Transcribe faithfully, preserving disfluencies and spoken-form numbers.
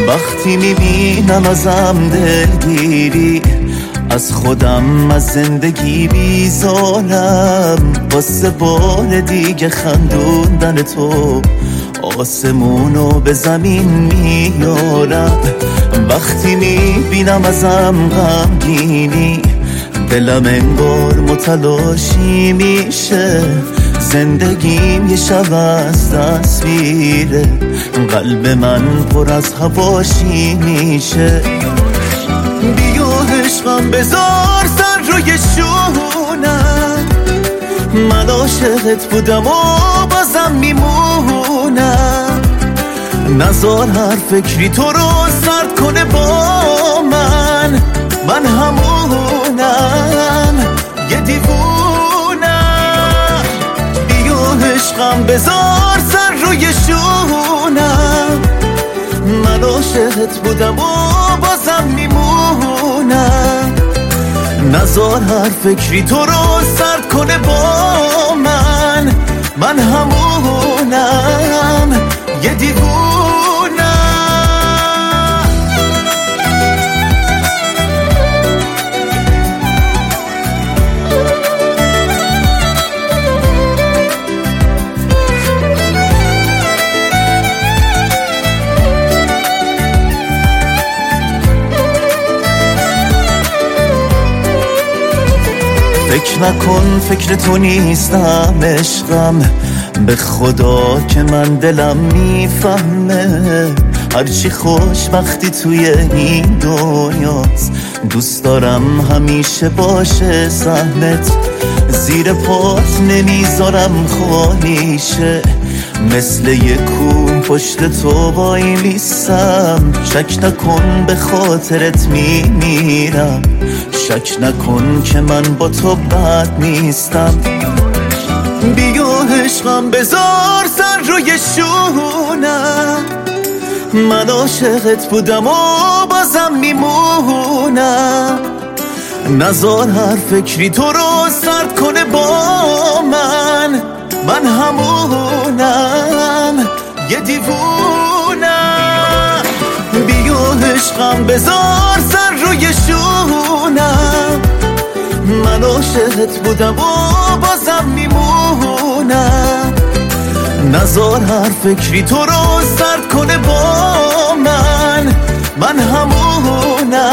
وقتی میبینم ازم دلگیری، از خودم از زندگی بیزارم، واسه بار دیگه خندوندن تو آسمونو به زمین میارم. وقتی میبینم ازم غمگینی، دلم انگار متلاشی میشه، زندگیم یه شب از دست میره، قلب من پر از هواشی میشه. بیا عشقم بذار سر روی شونم، من عاشقت بودم و بازم میمونم، نزار هر فکری تو رو سرد کنه با من، من همونم یه دیوونم. بیا عشقم بذار سر روی شونم، من عاشقت بودم و بازم میمونم، نزار هر فکری تو رو سرد کنه با من، من همونم یه دیوونم. فکر نکن فکر تو نیستم عشقم، به خدا که من دلم میفهمه، هرچی خوشبختی توی این دنیاست، دوست دارم همیشه باشه سهمت، زیر پات نمیذارم خالیشه، مثل یک کوه پشت تو وای میستم، شک نکن به خاطرت میمیرم، شک نکن که من با تو بد نیستم. بیا عشقم بذار سر روی شونم، من عاشقت بودم و بازم میمونم، نزار هر فکری تو رو سرد کنه با من، من همونم یه دیوونم. بیا عشقم بذار سر روی شونم، من عاشقت بودم و بازم میمونم، نزار هر فکری تو رو سرد کنه با من، من همونم